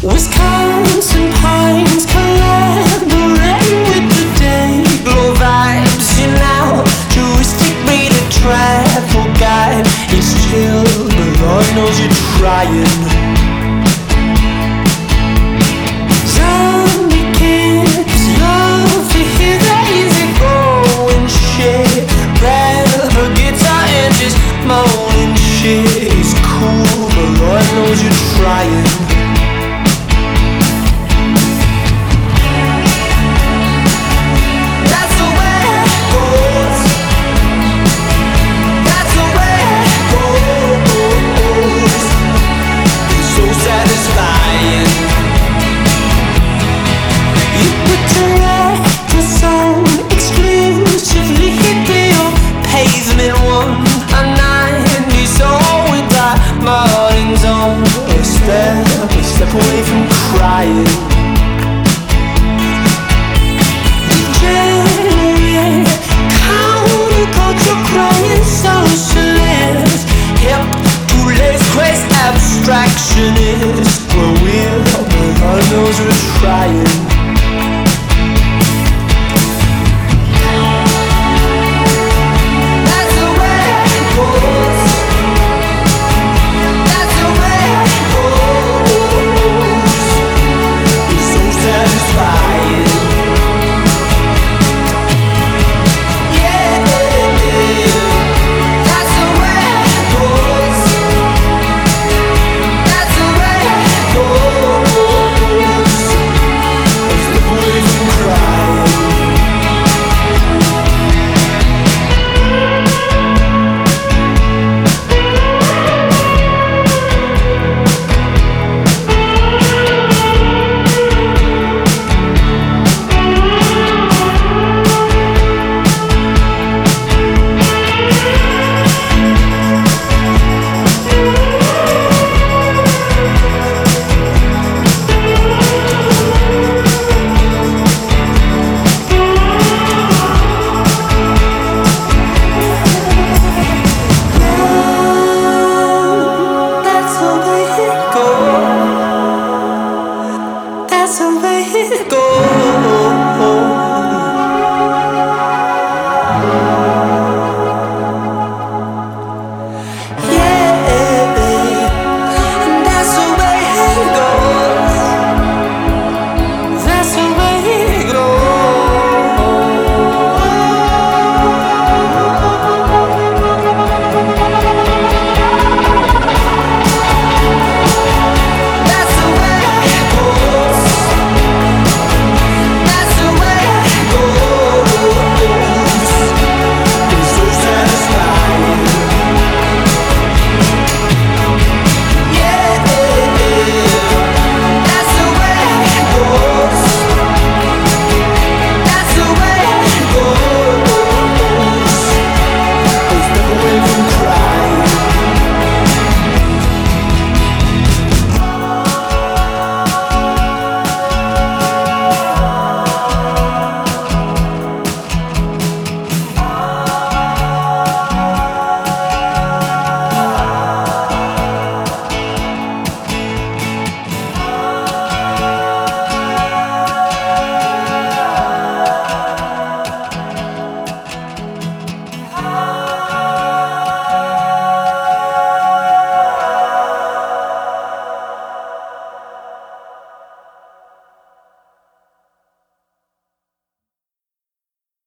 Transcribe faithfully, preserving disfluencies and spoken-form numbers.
Wisconsin pines collaborating with the day. Low vibes, you know, touristic rated travel guide. It's chill, but Lord knows you're trying. Zombie kids love to hear that easy going shit. Grab a guitar and just moaning shit. It's cool, but Lord knows you're trying. Step away from crying. Degenerate, counterculture, crying socialist, hip to lace craze abstractionist. We're weird, but God knows we're trying.